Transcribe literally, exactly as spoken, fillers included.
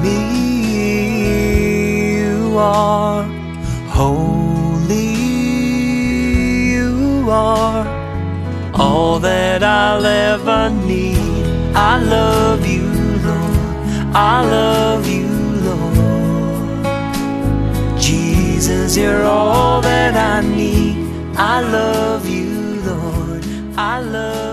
me. You are holy, you are all that I'll ever need. I love you, Lord, I love you, Lord. Jesus, you're all that I need. I love you, Lord, I love you.